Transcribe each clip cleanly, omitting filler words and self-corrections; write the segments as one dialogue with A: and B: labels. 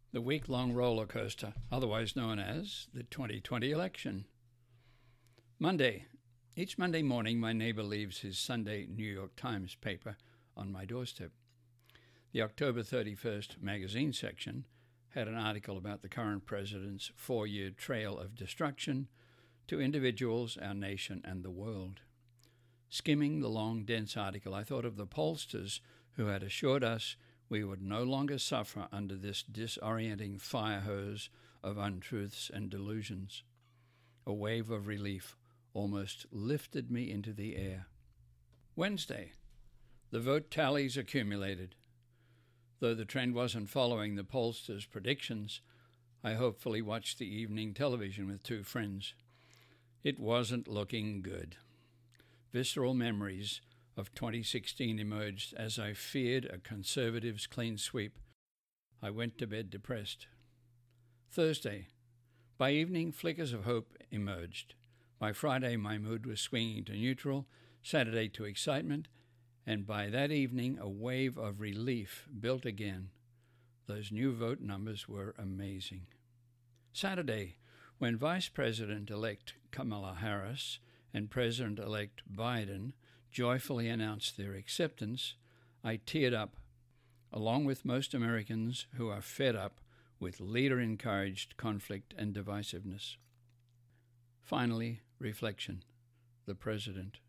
A: The week-long roller coaster, otherwise known as the 2020 election. Monday. Each Monday morning, my neighbor leaves his Sunday New York Times paper on my doorstep. The October 31st magazine section had an article about the current president's 4-year trail of destruction to individuals, our nation, and the world. Skimming the long, dense article, I thought of the pollsters who had assured us we would no longer suffer under this disorienting fire hose of untruths and delusions. A wave of relief almost lifted me into the air. Wednesday. The vote tallies accumulated. Though the trend wasn't following the pollsters' predictions, I hopefully watched the evening television with 2 friends. It wasn't looking good. Visceral memories of 2016 emerged as I feared a conservative's clean sweep. I went to bed depressed. Thursday. By evening, flickers of hope emerged. By Friday, my mood was swinging to neutral, Saturday to excitement, and by that evening, a wave of relief built again. Those new vote numbers were amazing. Saturday, when Vice President-elect Kamala Harris and President-elect Biden joyfully announced their acceptance, I teared up, along with most Americans who are fed up with leader-encouraged conflict and divisiveness. Finally, reflection. The President.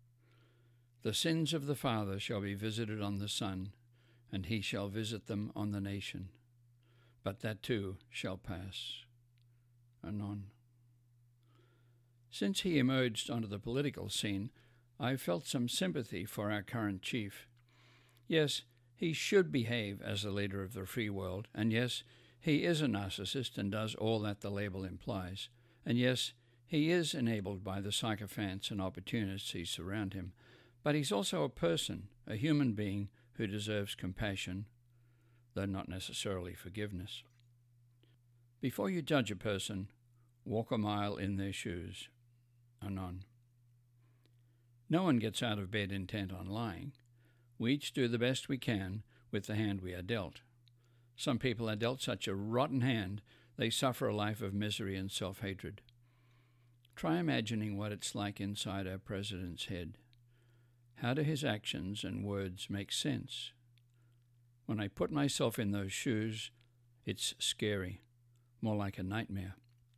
A: The sins of the father shall be visited on the son, and he shall visit them on the nation. But that too shall pass. Anon. Since he emerged onto the political scene, I felt some sympathy for our current chief. Yes, he should behave as the leader of the free world, and yes, he is a narcissist and does all that the label implies, and yes, he is enabled by the sycophants and opportunists who surround him, but he's also a person, a human being who deserves compassion, though not necessarily forgiveness. Before you judge a person, walk a mile in their shoes. Anon. No one gets out of bed intent on lying. We each do the best we can with the hand we are dealt. Some people are dealt such a rotten hand, they suffer a life of misery and self-hatred. Try imagining what it's like inside our president's head. How do his actions and words make sense? When I put myself in those shoes, it's scary, more like a nightmare.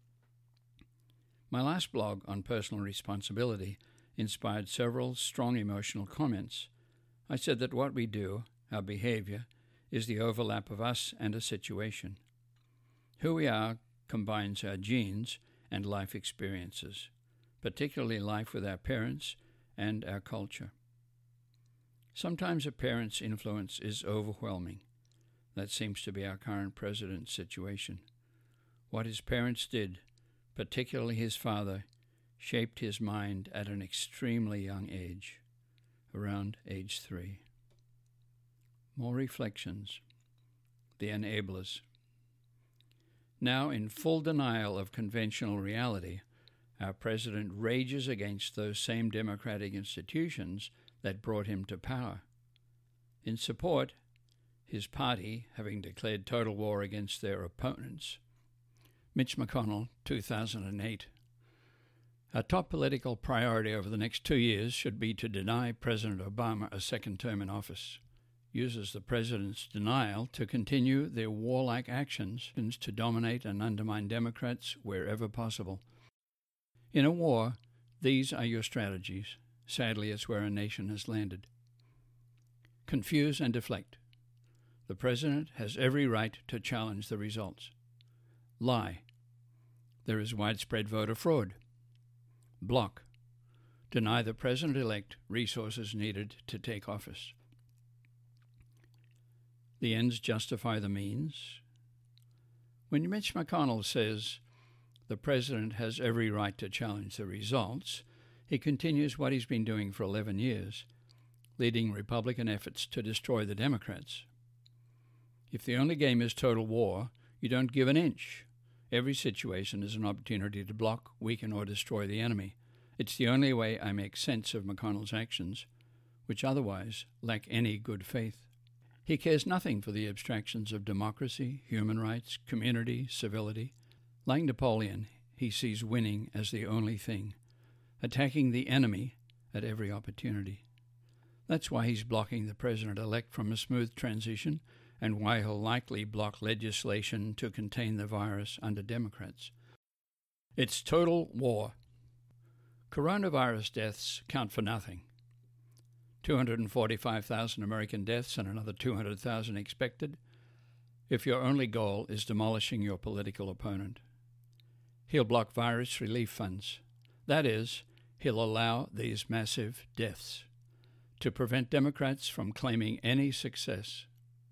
A: My last blog on personal responsibility inspired several strong emotional comments. I said that what we do, our behavior, is the overlap of us and a situation. Who we are combines our genes and life experiences, particularly life with our parents and our culture. Sometimes a parent's influence is overwhelming. That seems to be our current president's situation. What his parents did, particularly his father, shaped his mind at an extremely young age, around age 3. More reflections. The enablers. Now, in full denial of conventional reality, our president rages against those same democratic institutions that brought him to power. In support, his party, having declared total war against their opponents. Mitch McConnell, 2008. Our top political priority over the next 2 years should be to deny President Obama a second term in office. Uses the president's denial to continue their warlike actions to dominate and undermine Democrats wherever possible. In a war, these are your strategies. Sadly, it's where a nation has landed. Confuse and deflect. The president has every right to challenge the results. Lie. There is widespread voter fraud. Block. Deny the president-elect resources needed to take office. The ends justify the means. When Mitch McConnell says the president has every right to challenge the results, he continues what he's been doing for 11 years, leading Republican efforts to destroy the Democrats. If the only game is total war, you don't give an inch. Every situation is an opportunity to block, weaken, or destroy the enemy. It's the only way I make sense of McConnell's actions, which otherwise lack any good faith. He cares nothing for the abstractions of democracy, human rights, community, civility. Like Napoleon, he sees winning as the only thing, attacking the enemy at every opportunity. That's why he's blocking the president-elect from a smooth transition and why he'll likely block legislation to contain the virus under Democrats. It's total war. Coronavirus deaths count for nothing. 245,000 American deaths and another 200,000 expected if your only goal is demolishing your political opponent. He'll block virus relief funds. That is, he'll allow these massive deaths to prevent Democrats from claiming any success.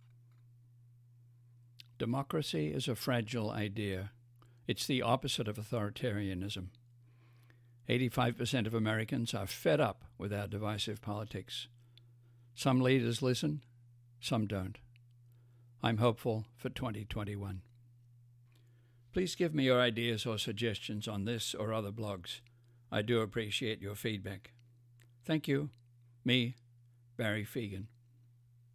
A: Democracy is a fragile idea. It's the opposite of authoritarianism. 85% of Americans are fed up with our divisive politics. Some leaders listen, some don't. I'm hopeful for 2021. Please give me your ideas or suggestions on this or other blogs. I do appreciate your feedback. Thank you. Me, Barry Fegan.